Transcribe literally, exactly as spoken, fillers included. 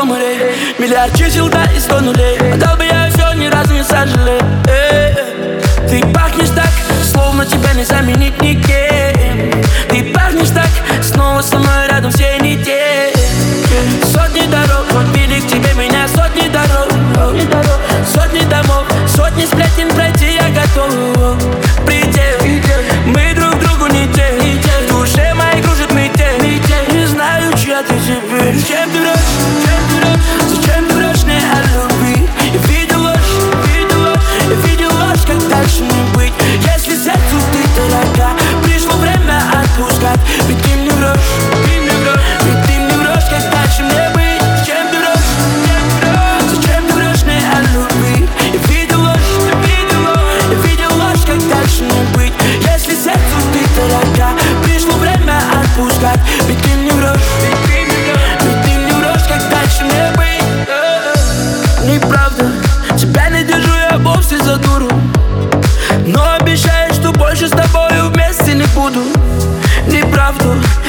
умри. Миллиард чисел, да, и сто нулей. Отдал бы я все, ни разу не сожалею. Ты пахнешь так, словно тебя не заменить никем. Ты пахнешь так, снова со мной рядом все недели. Сотни дорог, вели к тебе меня, сотни дорог. Сотни домов, сотни сплетен, пройти я готов. Предел, мы друг другу не те. В душе моей кружит метель. Не знаю, чья ты теперь. Зачем ты врешь? Зачем ты врешь мне о любви? Я видел ложь, видел ложь, я видел ложь, как дальше не быть. Если сердцу ты дорога, пришло время отпускать. Ведь ты мне врешь, ты мне врешь, ведь ты мне врешь, как дальше мне быть. Зачем ты врешь? Зачем ты врешь мне о любви? Я видел ложь, видел ложь, я видел ложь, как дальше не быть. Если сердцу ты дорога, пришло время отпускать. Ведь ты мне врешь, ведь ты мне врешь, как дальше мне быть. Неправда, тебя не держу я вовсе за дуру, но обещаю, что больше с тобою вместе не буду. Неправду,